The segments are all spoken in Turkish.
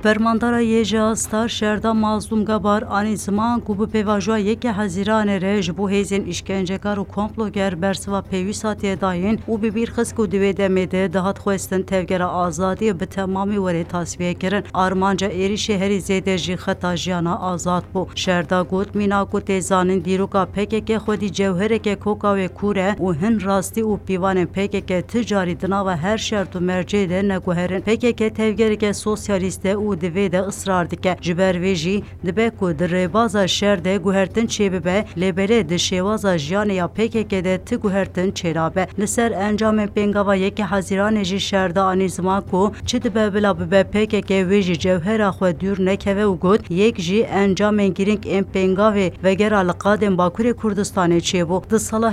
فرماندارا یجا ستار شردا مازلوم گبار آنی زمان کو به پیواژوا یک هزیران رژ بو هیزن اشکنجهکار و کمپلوگر برسوا پیویساتی داین و ببیر خس کو دوی دمده دهات خوستن تفگر آزادی به تمامی وری تصفیه کرن آرمانجا ایری شهری زیده جی خطا جیانا آزاد بو شردا گوت مینا کو تیزانین دیروکا پکک خودی جوهره که کوکا و کوره و هن راستی و پیوان پکک تجاری دنا و هر شرط و مرجع ده نگوهرن پکک تفگر که سوسیالیست و دوی ده اصرار دکه جبرویجی دبه کو در بازا شهر ده گوهرتن چه به لبله ده شوازا جیان یا پکک ده تی گوهرتن چرابه لسر انجام پنگاوا یک حزیران جی شردا آنی زمان کو چه دبه بلا به پکک ویجی جوهر خو دور نکوه و گوت یک جی انجام گیرینگ ام پنگاوی وگر القادم باکور کردستان چه بو ده سال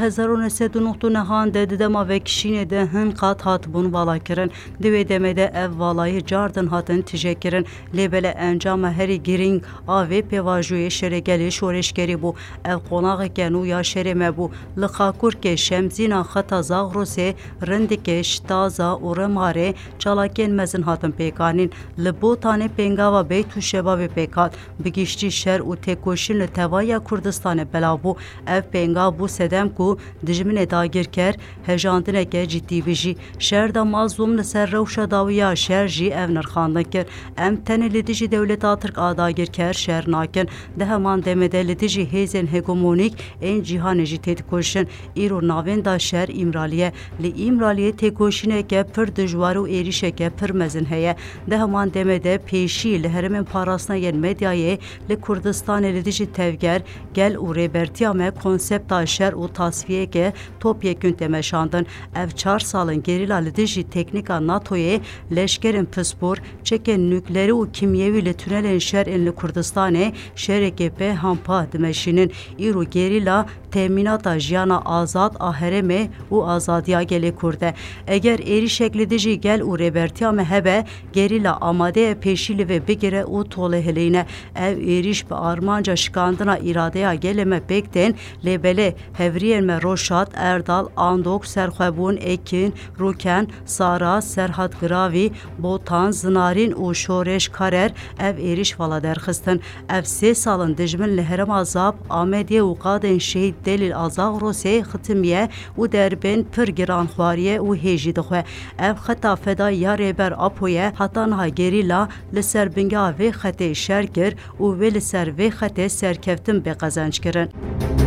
1999 نهان ده دما و کشین ده هن قات هات بون والا کرن دوی دمده اف والای جاردن هاتن تجکرن لبله انجام هری گیرینگ آوی پیواجوی شرگلی شورشگری بو اف قناغ کنو یا شرمه بو لخاکور که شمزینا خطا زاغروسه رندکه شتازا و رماره چالاکین مزن هاتن پیکانین لبو تانه پنگاوا بیتو شباب پیکات بگیشتی شر و تکوشین لتوایا کردستان بلابو اف پنگا بو سدم کو دجمن داگیر کر هجاندنه که جدی بجی شهر دا مازلوم لسر روشا داویا شهر جی اف نرخاندن کر ام تنه لدیجی دولت آترک آداگیر کر شهر ناکن ده همان دمده لدیجی هیزن هگمونیک این جیهان جی تکوشن ایرو ناوین دا شهر امرالیه لی امرالیه تکوشینه که پر دجوار و ایریشه که پر مزن هیه ده همان دمده پیشی لهرمن پاراسنا ین مدیایه لکردستان لدیجی تفگر گل و ریبرتیامه کنسپتا شهر و تصفیه که توپ یکون تمشاندن ev 4 salın gerila lidiji teknika NATO'ye leşkerin pıspor çeken nükleeri u kimyevi tünelin şer enli Kurdistan'e şerekepe hampa demeşinin iru gerila teminata jiyana azad ahereme u azadiya gele kurde. Eğer eri şeklidici gel u rebertiyame hebe gerila amade peşili ve begere u tole heleyne ev eriş be armanca şikandına iradeye geleme bekten lebele hevriyenme roşat erdal andok serxwebûn ekin rûken sara serhat giravi botan zinarin û şoreş karer ev êriş vala derxistin ev 3 salın dijmin li herem azab amediye û qadên şehîd delîl azagrosê xitimiye û derbên pir giranxwariye û hêjî dixwe ev xeta feda ya rêber apoye heta niha gerîla li ser binga vê xetê şer kir û wê li ser vê xetê serkeftin bê qezenc kirin.